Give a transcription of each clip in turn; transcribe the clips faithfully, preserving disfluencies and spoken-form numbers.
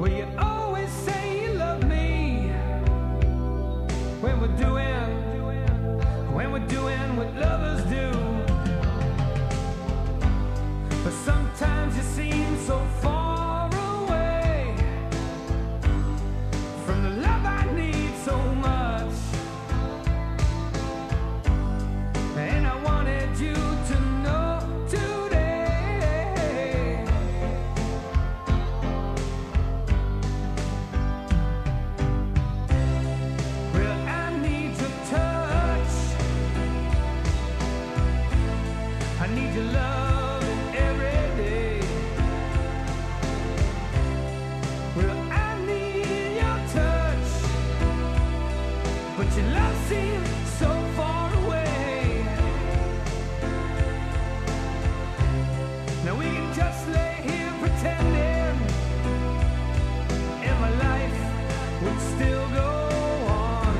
Well, you always say you love me when we're doing, when we're doing what lovers do. But sometimes you seem so far away from the love I need so much. And I wanted you to know today. Well, I need your touch. I need your love every day. Well, I need your touch, but your love seems so far away. Now we can just lay here pretending, and my life would still go on.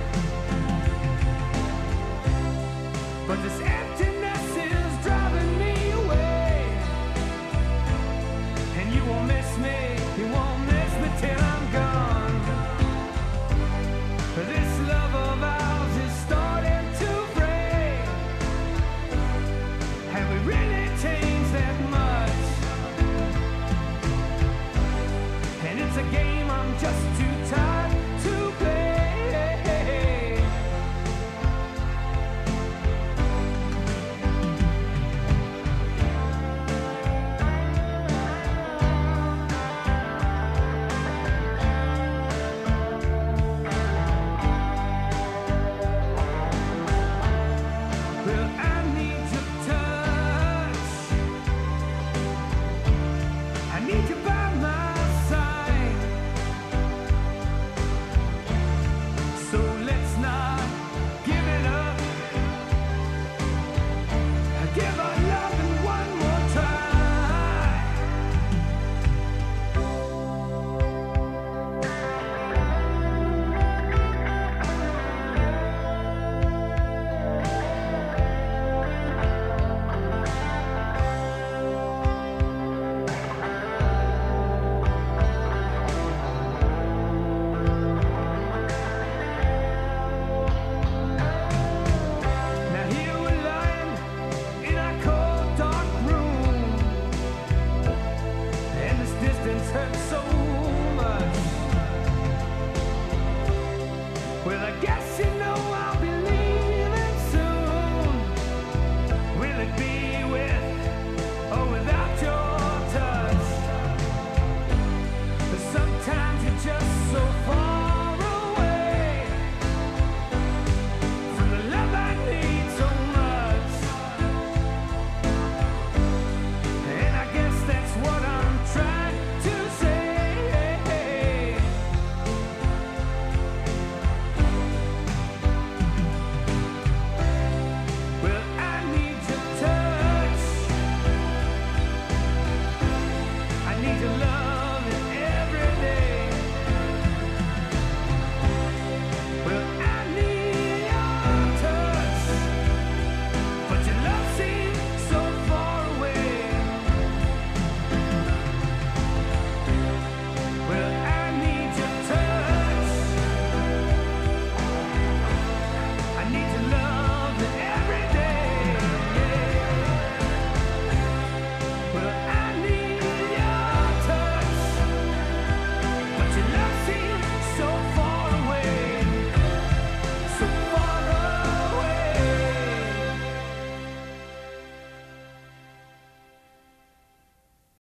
But this emptiness is driving me away, and you won't miss me, you won't miss me till I'm gone. This love of ours is starting to break. Have we really changed that much? And it's a game I'm just too tired to play.